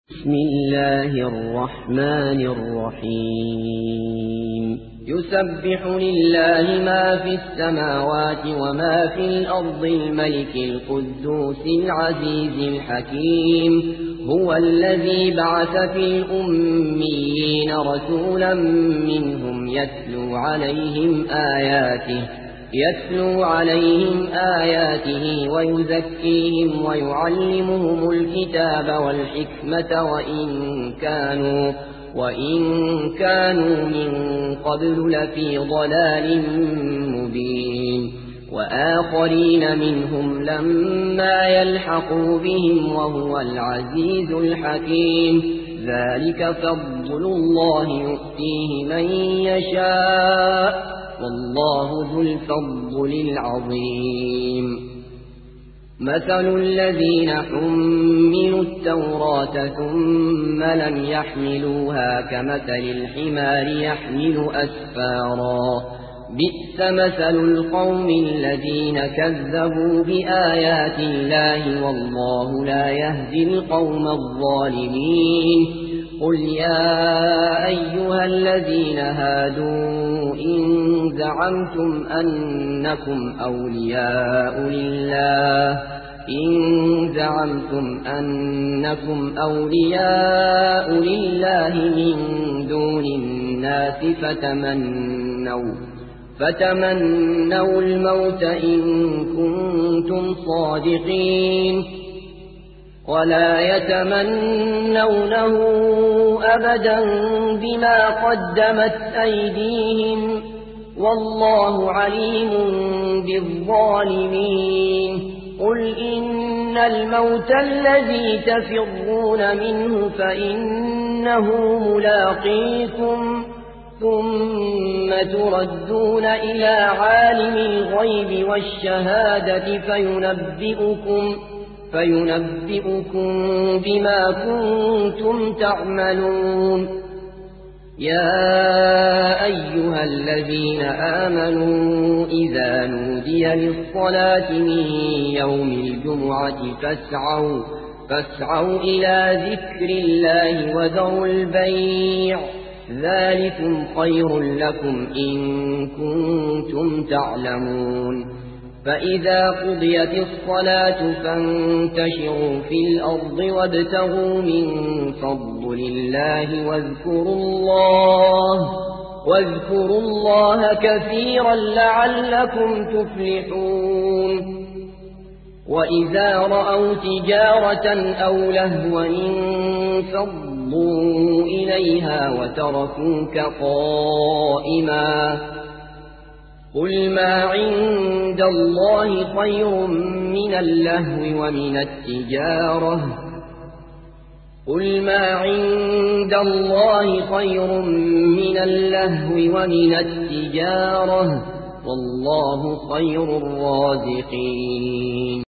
بسم الله الرحمن الرحيم يسبح لله ما في السماوات وما في الأرض الملك القدوس العزيز الحكيم هو الذي بعث في الأميين رسولا منهم يتلو عليهم آياته ويزكيهم ويعلمهم الكتاب والحكمة وإن كانوا من قبل لفي ضلال مبين وآخرين منهم لما يلحقوا بهم وهو العزيز الحكيم ذلك فضل الله يؤتيه من يشاء والله ذو الفضل العظيم مثل الذين حملوا التوراة ثم لم يحملوها كمثل الحمار يحمل أسفارا بئس مثل القوم الذين كذبوا بآيات الله والله لا يهدي القوم الظالمين قل يا أيها الذين هادوا إن زعمتم أنكم أولياء لله من دون الناس فتمنوا الموت إن كنتم صادقين ولا يتمنونه أبدا بما قدمت أيديهم والله عليم بالظالمين قل إن الموت الذي تفرون منه فإنه ملاقيكم ثم تردون إلى عالم الغيب والشهادة فينبئكم بما كنتم تعملون يا أيها الذين آمنوا إذا نودي للصلاة من يوم الجمعة فاسعوا إلى ذكر الله وذروا البيع ذلكم خير لكم إن كنتم تعلمون فإذا قضيت الصلاة فانتشروا في الأرض وابتغوا من فضل الله واذكروا الله كثيرا لعلكم تفلحون وإذا رأوا تجارة أو لهوا انفضوا إليها وتركوك قائما قل ما عند الله خير من اللهو ومن التجارة والله خير الرازقين